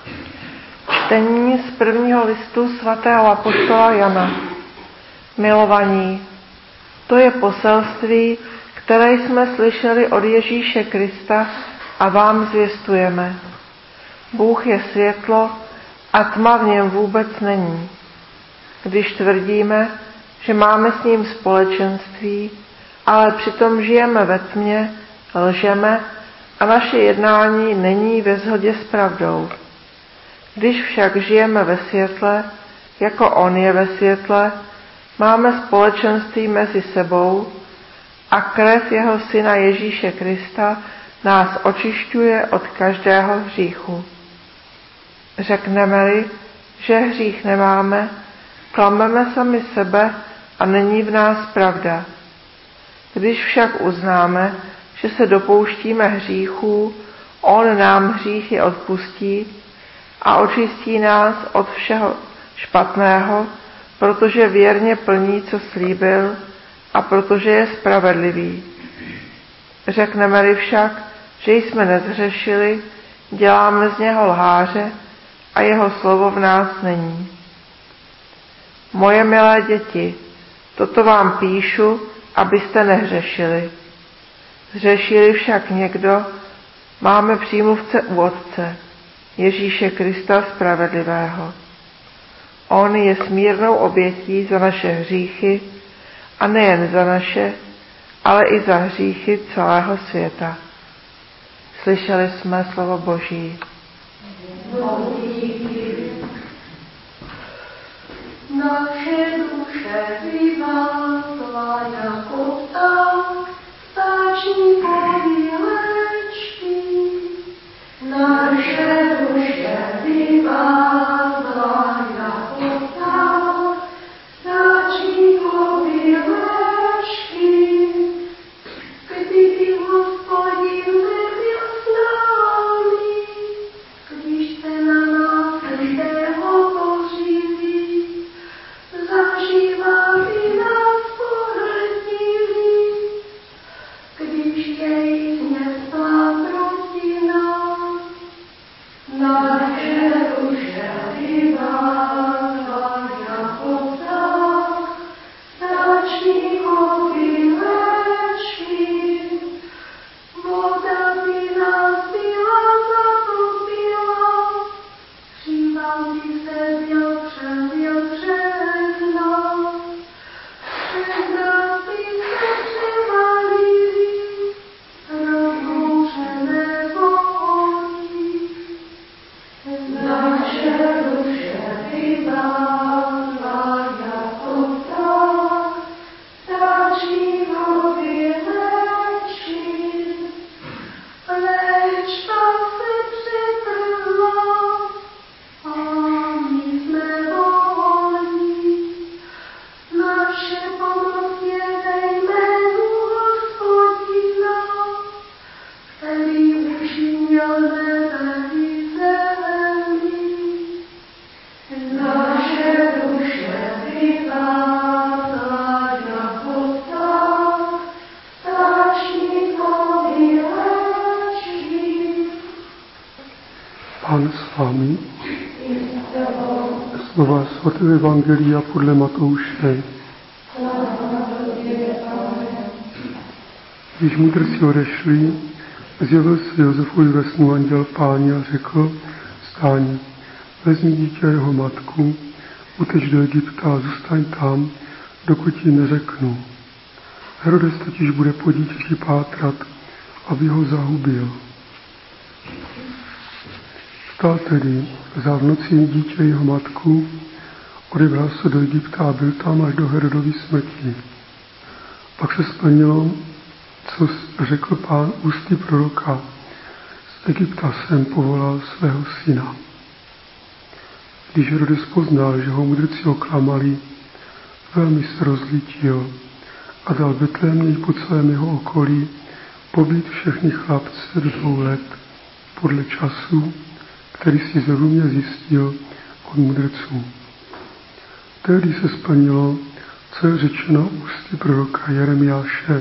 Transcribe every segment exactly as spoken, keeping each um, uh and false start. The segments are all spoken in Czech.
Čtení z prvního listu svatého apoštola Jana. Milovaní, to je poselství, které jsme slyšeli od Ježíše Krista a vám zvěstujeme. Bůh je světlo a tma v něm vůbec není. Když tvrdíme, že máme s ním společenství, ale přitom žijeme ve tmě, lžeme a naše jednání není ve shodě s pravdou. Když však žijeme ve světle, jako on je ve světle, máme společenství mezi sebou a krev jeho syna Ježíše Krista nás očišťuje od každého hříchu. Řekneme-li, že hřích nemáme, klameme sami sebe a není v nás pravda. Když však uznáme, že se dopouštíme hříchů, on nám hříchy odpustí a očistí nás od všeho špatného, protože věrně plní, co slíbil, a protože je spravedlivý. Řekneme-li však, že jsme nezhřešili, děláme z něho lháře a jeho slovo v nás není. Moje milé děti, toto vám píšu, abyste nehřešili. Zřešili však někdo, máme přímluvce u Otce, Ježíše Krista spravedlivého. On je smírnou obětí za naše hříchy a nejen za naše, ale i za hříchy celého světa. Slyšeli jsme slovo Boží. Naše duše vyvázla jako pták, stáčníkovi lečky. Naše duše vyvázla jako pták, stáčníkovi lečky. Kdyby Hospodin nebyl s námi, když se na nás lidého boří, zažívali nás pohrdili, když jej znesla proti nám. Naše duše vyvázla jako pták, stáčníkovi lečky. Voda by nás byla zatopila, příval by se větřel přes nás, přes nás by se převalili rozbouřené vody. Naše duše vyvázla jako pták, stáčníkovi lečky. Leč ta se přetrhla, a my jsme volní. Naše pomoc je ve jménu Hospodina, který učinil nebe i zemi. Naše duše vyvázla jako pták, stáčníkovi lečky. Pán s vámi. Slova svatého evangelia podle Matouše. Když mudrci odešli, zjevil se Josefovi ve snu anděl Páně a řekl: Vstaň, vezmi dítě a jeho matku, uteč do Egypta a zůstaň tam, dokud ti neřeknu. Herodes totiž bude po dítěti pátrat, aby ho zahubil. Vstal tedy, vzal v noci dítě a jeho matku, odebral se do Egypta a byl tam až do Herodovy smrti. Pak se splnilo, co řekl Pán ústy proroka: z Egypta jsem povolal svého syna. Když Herodes poznal, že ho mudrci oklamali, velmi se rozlítil a dal Betlémě po celém jeho okolí pobít všechny chlapce do dvou let podle času, který si zrovně zjistil od mudrců. Tehdy se splnilo, co je řečeno ústy proroka Jeremiáše: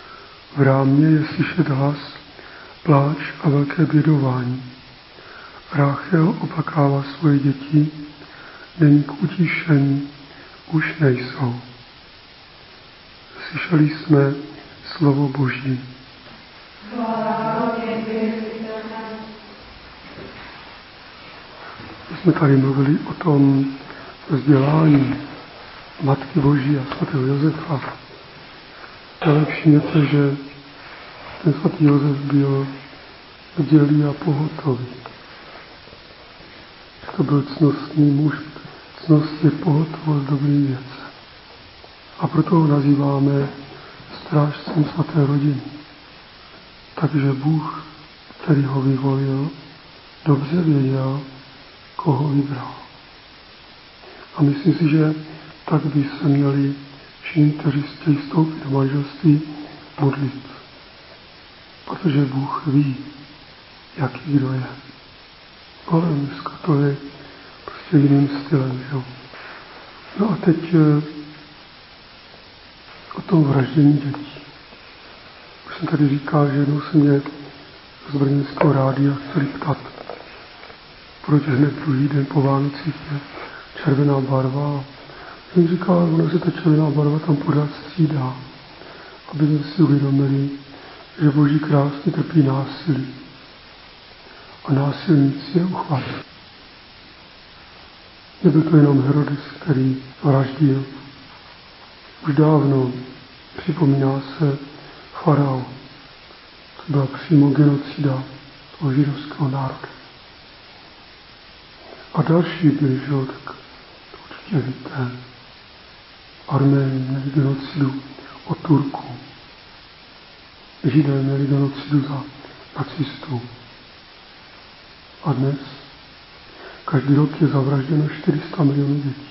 v rámě je slyšet hlas, pláč a velké bědování. Ráchel oplakává svoje děti, není k utišení, už nejsou. Slyšeli jsme slovo Boží. My jsme tady mluvili o tom vzdělání Matky Boží a svatého Josefa. Ale všimněte, že ten svatý Josef byl bdělý a pohotový. Že to byl cnostný muž. Cnost je pohotovost dobrý věc. A proto ho nazýváme strážcem svaté rodiny. Takže Bůh, který ho vyvolil, dobře věděl, koho vybral. A myslím si, že tak by se měli všichni, kteří chtějí vstoupit do manželství, modlit. Protože Bůh ví, jaký kdo je. Ale dneska to je prostě jiným stylem. Jo? No a teď o tom vraždění dětí. Už jsem tady říkal, že jednou se mě z brněnského rádia chtěli ptat, proč hned druhý den po Vánocích je červená barva. Jsem říkal, ono se ta červená barva tam pořád střídá, aby jsme si uvědomili, že Boží království trpí násilí a násilníci je uchvatí. Nebyl to jenom Herodes, který vraždil. Už dávno připomíná se faraon. To byla přímo genocida toho židovského národa. A další byli, že jo, tak to určitě víte. Arméni měli genocidu od Turků. Židé měli genocidu za nacistů. A dnes každý rok je zavražděno čtyři sta milionů dětí.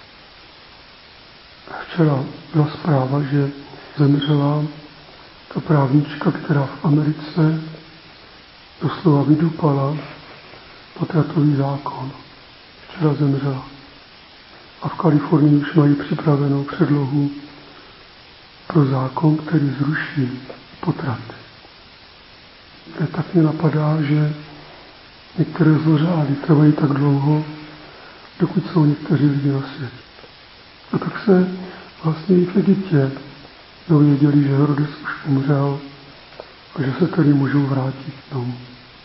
Včera byla zpráva, že zemřela ta právnička, která v Americe doslova vydupala potratový zákon. Včera zemřela. A v Kalifornii už mají připravenou předlohu pro zákon, který zruší potraty. Tak mě napadá, že některé zlořády trvají tak dlouho, dokud jsou někteří lidi na světě. A tak se vlastně i v Egyptě dověděli, že Herodes už umřel a že se tedy můžou vrátit domů.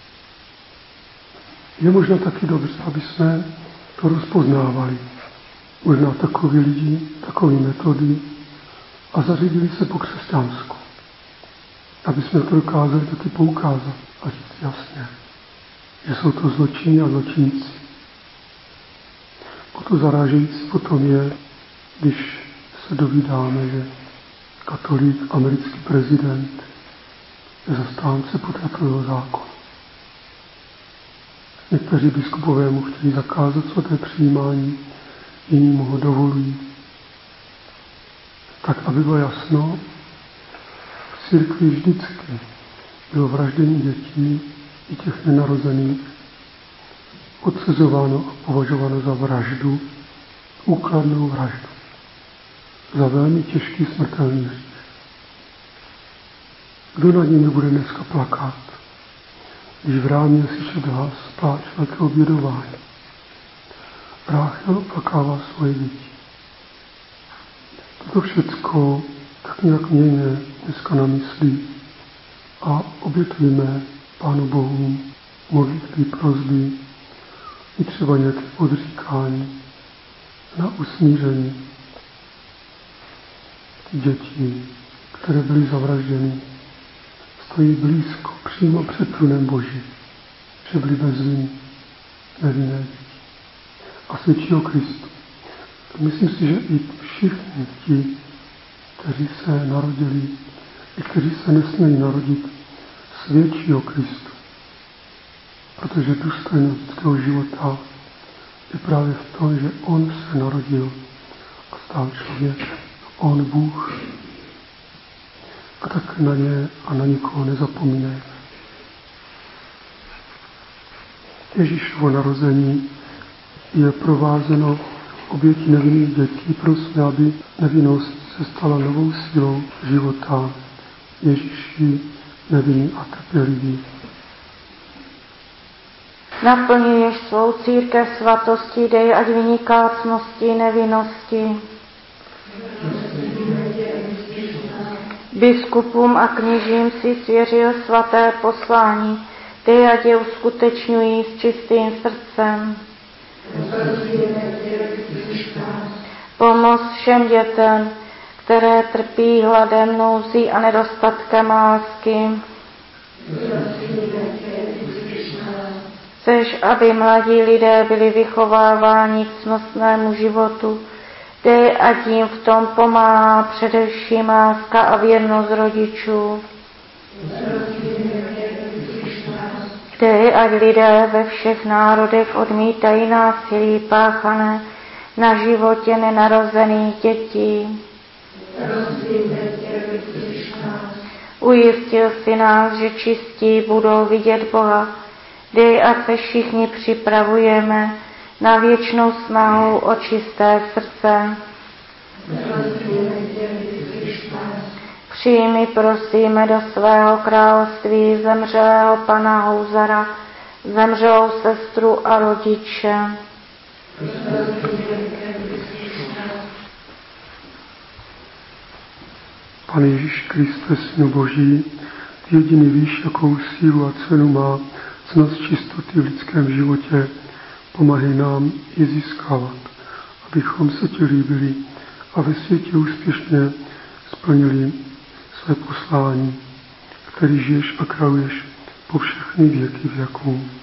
Je možná taky dobře, aby jsme to rozpoznávali. Možná takoví lidi, takové metody a zařídili se po křesťansku. Aby jsme to dokázali taky poukázat a říct jasně, že jsou to zločiny a zločinci. O to zarážející potom je, když se dovídáme, že katolík, americký prezident je zastánce potratového zákona. Někteří biskupové mu chtějí zakázat svaté přijímání, jiní mu ho dovolují. Tak, aby bylo jasno, v církvi vždycky bylo vraždění dětí i těch nenarozených odsuzováno a považováno za vraždu, úkladnou vraždu, za velmi těžký smrtelný hřích. Kdo nad ním bude dneska plakat, když v rámě slyšet hlas pláč velkého bědování? Ráchel oplakává svoje děti. Toto všecko tak nějak mějme dneska na mysli a obětujeme Pánu Bohu modlitby, prosby i třeba nějaké odříkání na usmíření dětí, které byly zavražděny, stojí blízko, přímo před trůnem Boží, že byly bez viny, nevinné děti. A svědčí o Kristu. Myslím si, že i všichni ti, kteří se narodili, i kteří se nesmějí narodit, svědčí o Kristu. Protože důstojnost lidského života je právě v tom, že on se narodil a stal člověkem. On Bůh. A tak na ně a na nikoho nezapomínejme. Ježíšovo narození je provázeno obětí nevinných dětí, prosme, aby nevinnost se stala novou silou života. Ježíši nevinný a trpělivý. Naplňuješ svou církev svatosti, dej ať vyniká cností nevinnosti. Biskupům a kněžím si svěřil svaté poslání, dej ať je uskutečňují s čistým srdcem. Pomoz všem dětem, které trpí hladem, nouzí a nedostatkem lásky. Chceš, aby mladí lidé byli vychováváni k cnostnému životu, dej, ať jim v tom pomáhá především láska a věrnost rodičů. Dej, ať lidé ve všech národech odmítají násilí páchané na životě nenarozených dětí. Ujistil si nás, že čistí budou vidět Boha. Dej, ať se všichni připravujeme na věčnou snahu o čisté srdce. Přijmi, prosíme, do svého království zemřelého pana Houzara, zemřelou sestru a rodiče. Pane Ježíš Kriste, Synu Boží, ty jediný víš, jakou sílu a cenu má cnost čistoty v lidském životě. Pomáhej nám ji získávat, abychom se ti líbili a ve světě úspěšně splnili své poslání, který žiješ a králuješ po všechny věky věků.